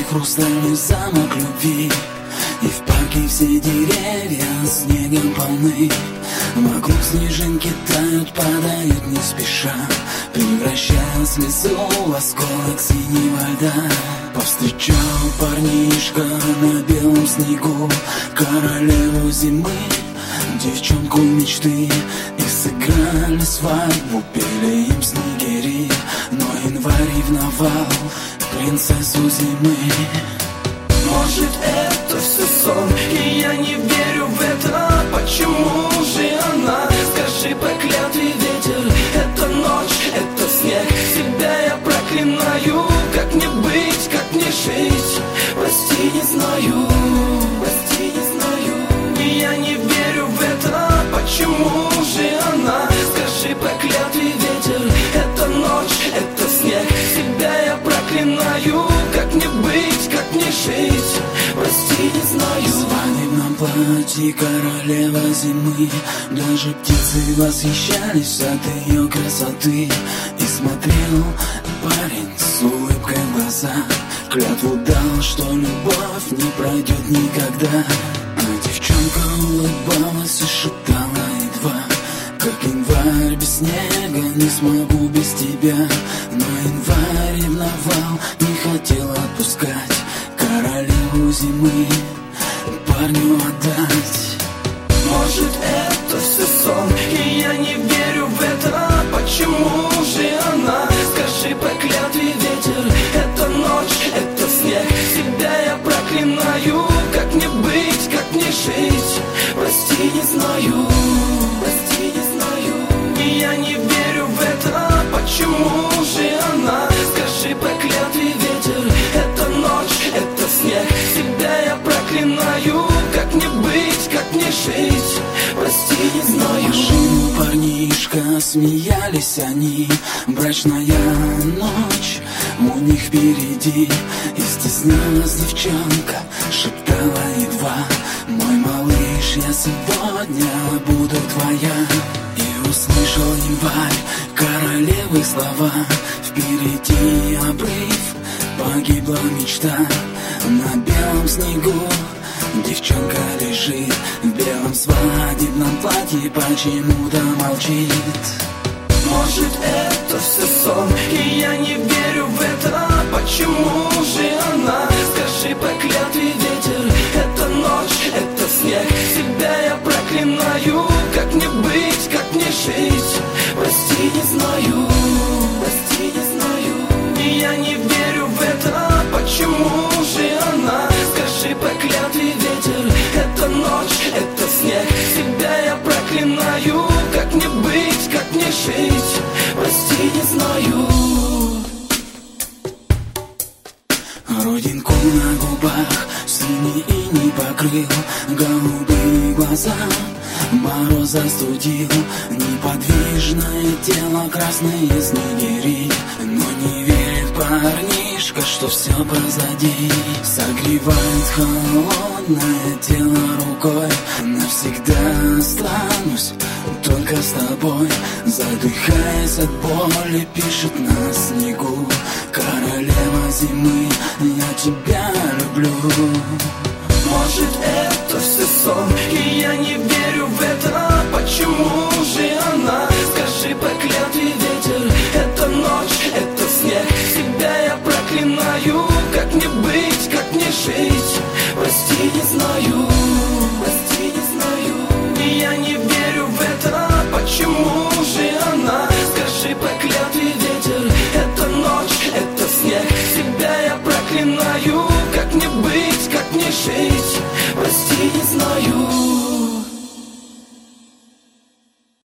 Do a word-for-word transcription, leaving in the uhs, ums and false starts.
хрустальный замок любви. И в парке все деревья снегом полны. Вокруг снежинки тают, падают не спеша, превращая слезу в осколок синего льда. Повстречал парнишка на белом снегу королеву зимы, девчонку мечты. И сыграли свадьбу, пели им снегири. Но январь ревновал принцессу зимы. Может, это все сон, и я не верю в это. Почему же она? Скажи, проклятый ветер. Это ночь, это снег. Себя я проклинаю. Как мне быть, как мне жить? Прости, не знаю. Прости, не знаю. И я не верю в это. Почему же она? Скажи, проклятый ветер. Это ночь, это снег. Себя я проклинаю. Как мне быть, как мне жить? Прости, не знаю. В свадебном платье королева зимы. Даже птицы восхищались от ее красоты. И смотрел парень с улыбкой в глаза, клятву дал, что любовь не пройдет никогда. А девчонка улыбалась и шептала едва: как январь без снега, не смогу без тебя. Но январь ревновал, не хотел отпускать королеву зимы парню отдать. Может, это все сон, и я не верю в это. Почему же она? Скажи, проклятый ветер. Это ночь, это снег. Себя я проклинаю. Как мне быть, как мне жить? Прости, не знаю. Прости, не знаю. И я не верю в это. Почему же она? Скажи, проклятый ветер. Это ночь, это снег. Себя я проклинаю. Как мне быть, как мне жить? Прости, не знаю. Машину парнишка, смеялись они. Брачная ночь у них впереди. И стеснялась девчонка, шептала едва: мой малыш, я сегодня буду твоя. И услышал январь королевы слова: впереди обрыв, погибла мечта. На белом снегу девчонка лежит в белом свадебном платье, почему-то молчит. Может, это все сон, и я не верю в это. Почему же она? Скажи, проклятый ветер. Это ночь, это снег. Себя я проклинаю. Как мне быть, как мне жить? Прости, не знаю. Прости, не знаю. И я не верю в это. Почему же она? Скажи, проклятый ветер. Это ночь, это снег. Себя я проклинаю. Как мне быть, как мне жить? Прости, не знаю. Родинку на губах синий иней покрыл, голубые глаза мороз застудил. Неподвижное тело, красные снегири. Но не верит парнишка, что все позади. Согревает холодное тело рукой. Навсегда останусь только с тобой. Задыхаясь от боли, пишет на снегу королева зимы: я тебя люблю. Может, это все сон, и я не верю в это. Почему же она? Скажи, проклятый ветер. Это ночь, это снег. Себя я проклинаю. Как мне быть, как мне жить? Прости, не знаю.